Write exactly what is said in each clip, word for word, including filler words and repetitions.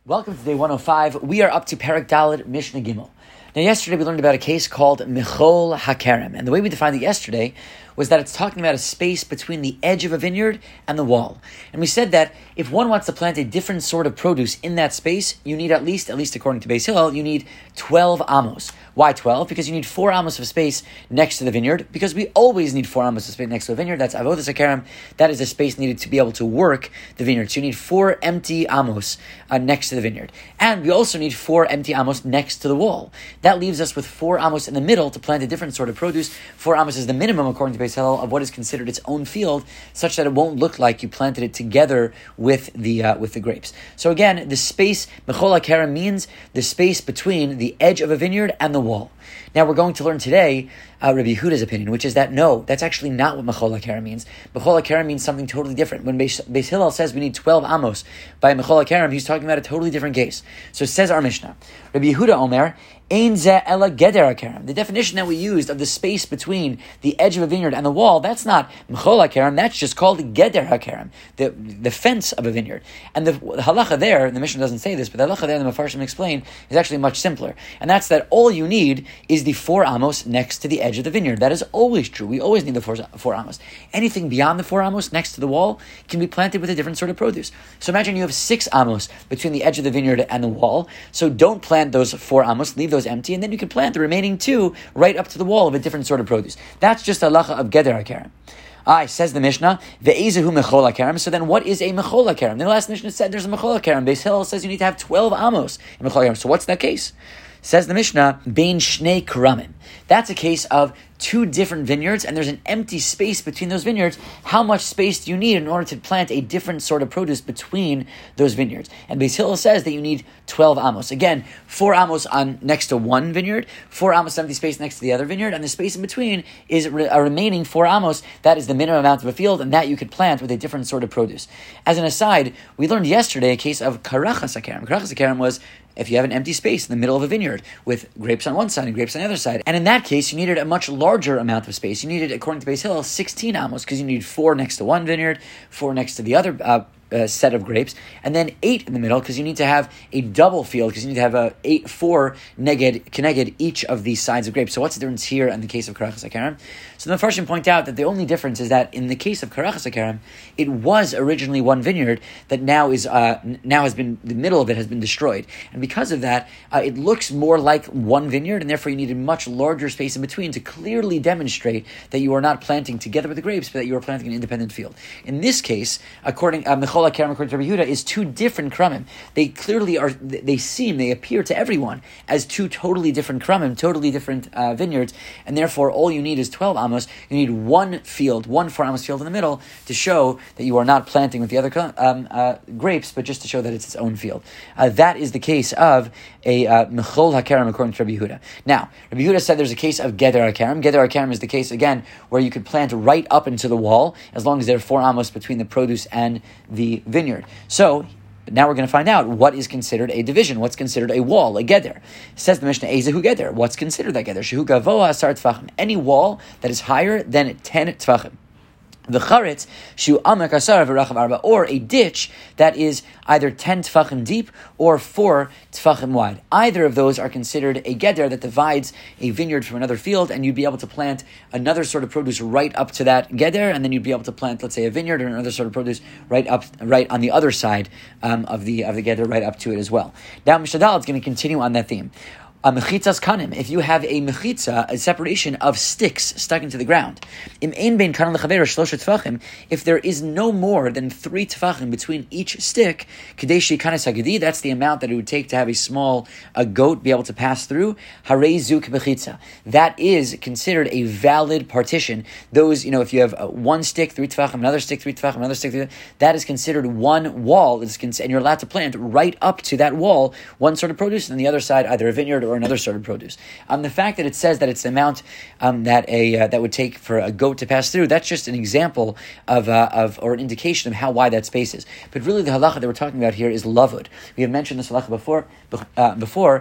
Welcome to day one oh five. We are up to Perek Daled Mishnah Gimel. Now yesterday we learned about a case called Michol HaKerem, and the way we defined it yesterday was that it's talking about a space between the edge of a vineyard and the wall. And we said that if one wants to plant a different sort of produce in that space, you need at least, at least according to Beis Hillel, you need twelve amos. Why twelve? Because you need four amos of space next to the vineyard, because we always need four amos of space next to a vineyard. That's Avodas HaKerem. That is the space needed to be able to work the vineyard. So you need four empty amos uh, next to the vineyard. And we also need four empty amos next to the wall. That leaves us with four amos in the middle to plant a different sort of produce. Four amos is the minimum, according to Beis Hillel, of what is considered its own field, such that it won't look like you planted it together with the uh, with the grapes. So again, the space, Michol HaKerem, means the space between the edge of a vineyard and the wall. Now we're going to learn today uh, Rabbi Yehuda's opinion, which is that no, that's actually not what Michol HaKerem means. Michol HaKerem means something totally different. When Beis, Beis Hillel says we need twelve amos by Michol HaKerem, he's talking about a totally different case. So it says our Mishnah, Rabbi Yehuda Omer, Ein ze ela geder HaKerem. The definition that we used of the space between the edge of a vineyard and the wall, that's not Michol HaKerem, that's just called geder HaKerem, the, the fence of a vineyard. And the, the halacha there, the Mishnah doesn't say this, but the halacha there, the Mefarshim explain, is actually much simpler. And that's that all you need is the four amos next to the edge of the vineyard. That is always true. We always need the four, four amos. Anything beyond the four amos next to the wall can be planted with a different sort of produce. So imagine you have six amos between the edge of the vineyard and the wall. So don't plant those four amos, leave those empty, and then you can plant the remaining two right up to the wall of a different sort of produce. That's just a halacha of geder HaKerem. Ah, says the Mishnah, ve'ezehu Michol HaKerem. So then what is a Michol HaKerem? The last Mishnah said there's a Michol HaKerem. Beis Hillel says you need to have twelve amos in Michol HaKerem. So what's that case? Says the Mishnah, bein shnei kramim. That's a case of two different vineyards, and there's an empty space between those vineyards. How much space do you need in order to plant a different sort of produce between those vineyards? And Beis Hillel says that you need twelve amos. Again, four amos on next to one vineyard, four amos empty space next to the other vineyard, and the space in between is a remaining four amos. That is the minimum amount of a field, and that you could plant with a different sort of produce. As an aside, we learned yesterday a case of karachas HaKerem. Karachas HaKerem was if you have an empty space in the middle of a vineyard with grapes on one side and grapes on the other side. And in that case, you needed a much larger amount of space. You needed, according to Beis Hillel, sixteen amos, because you need four next to one vineyard, four next to the other uh, uh, set of grapes, and then eight in the middle, because you need to have a double field, because you need to have a eight, four neged, keneged each of these sides of grapes. So what's the difference here in the case of Karachas HaKerem? So the Mefarshim point out that the only difference is that in the case of Karachas HaKerem, it was originally one vineyard that now is uh, now has been, the middle of it has been destroyed. And because of that, uh, it looks more like one vineyard, and therefore you need a much larger space in between to clearly demonstrate that you are not planting together with the grapes, but that you are planting an independent field. In this case, according uh, Michol HaKerem, according to Rabbi Yehuda, is two different kramim. They clearly are, they seem, they appear to everyone as two totally different kramim, totally different uh, vineyards, and therefore all you need is twelve amos. You need one field, one four amos field in the middle to show that you are not planting with the other um, uh, grapes, but just to show that it's its own field. Uh, that is the case of a uh, Michol HaKerem according to Rabbi Yehuda. Now, Rabbi Yehuda said there's a case of geder HaKerem. Geder HaKerem is the case, again, where you could plant right up into the wall, as long as there are four amos between the produce and the vineyard. So, now we're going to find out what is considered a division, what's considered a wall, a geder. Says the Mishnah, Ezehu geder. What's considered that geder? Shehu gavoa asar tfachim. Any wall that is higher than ten tfachim. The charetz, shu amek asar v'rachav arba, or a ditch that is either ten tefachim deep or four tefachim wide. Either of those are considered a geder that divides a vineyard from another field, and you'd be able to plant another sort of produce right up to that geder, and then you'd be able to plant, let's say, a vineyard or another sort of produce right up, right on the other side um, of the of the geder, right up to it as well. Now, Mishnah Daled is going to continue on that theme. A mechitzas kanim, if you have a mechitza, a separation of sticks stuck into the ground. Im ein bein kanim lechaver shlosha tefachim, if there is no more than three tefachim between each stick, kadei sheikanes hagedi, that's the amount that it would take to have a small a goat be able to pass through. Harei zuk mechitza, that is considered a valid partition. Those, you know, if you have uh, one stick, three tefachim, another stick, three tefachim, another stick, three, that is considered one wall, and you're allowed to plant right up to that wall one sort of produce, and on the other side either a vineyard or another sort of produce. Um, the fact that it says that it's the amount um, that a uh, that would take for a goat to pass through, that's just an example of uh, of or an indication of how wide that space is. But really, the halacha that we're talking about here is lavud. We have mentioned this halacha before. Uh, before.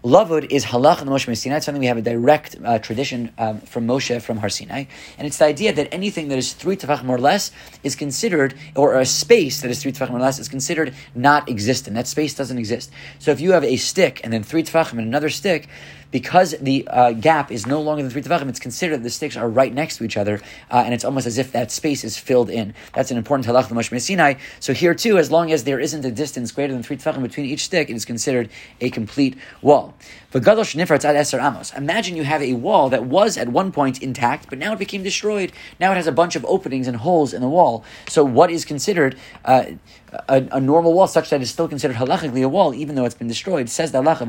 Lavud is halach in the Moshe Sinai. It's something we have a direct uh, tradition um, from Moshe from Har Sinai, and it's the idea that anything that is three tefachim or less is considered, or a space that is three tefachim or less is considered not existent. That space doesn't exist. So if you have a stick and then three tefachim and another stick, because the uh, gap is no longer than three tefachim, it's considered that the sticks are right next to each other, uh, and it's almost as if that space is filled in. That's an important halach of Moshe Sinai. So here too, as long as there isn't a distance greater than three tefachim between each stick, it is considered a complete wall. Imagine you have a wall that was at one point intact, but now it became destroyed. Now it has a bunch of openings and holes in the wall. So what is considered uh, a, a normal wall, such that it's still considered halachically a wall, even though it's been destroyed? Says the halacha,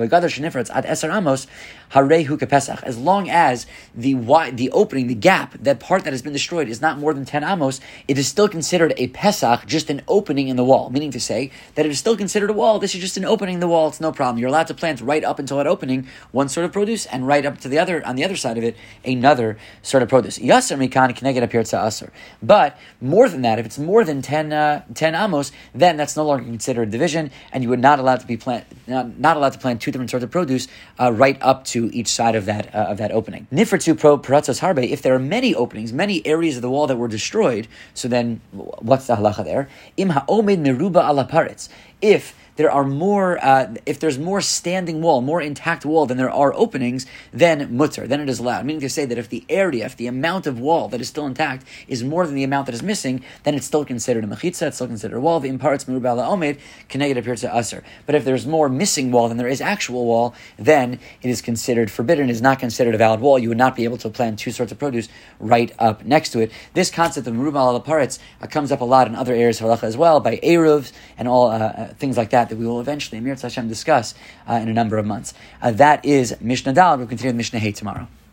as long as the wide, the opening, the gap, that part that has been destroyed is not more than ten amos, it is still considered a pesach, just an opening in the wall. Meaning to say that it is still considered a wall. This is just an opening in the wall. It's no problem. You're allowed to plant right up until that opening one sort of produce, and right up to the other, on the other side of it, another sort of produce. Yasser mikan can get appear to asser. But more than that, if it's more than ten, uh, ten amos, then that's no longer considered division, and you would not allowed to be plant, not, not allowed to plant two different sorts of produce uh, right up to each side of that uh, of that opening. Nifratu pro paratzos harbe. If there are many openings, many areas of the wall that were destroyed, so then what's the halacha there? Im ha'omed meruba ala paretz. If there are more, uh, if there's more standing wall, more intact wall than there are openings, then mutter, then it is allowed. Meaning to say that if the area, if the amount of wall that is still intact is more than the amount that is missing, then it's still considered a mechitza, it's still considered a wall. The imparetz meruba ala omed keneged appears to aser. But if there's more missing wall than there is actual wall, then it is considered forbidden. It is not considered a valid wall. You would not be able to plant two sorts of produce right up next to it. This concept of meruba ala paretz uh, comes up a lot in other areas of halacha as well, by eruvs and all uh, uh, things like that that we will eventually, Mir Hashem, discuss uh, in a number of months. Uh, that is Mishnah Dal. We'll continue with Mishnah Hey tomorrow.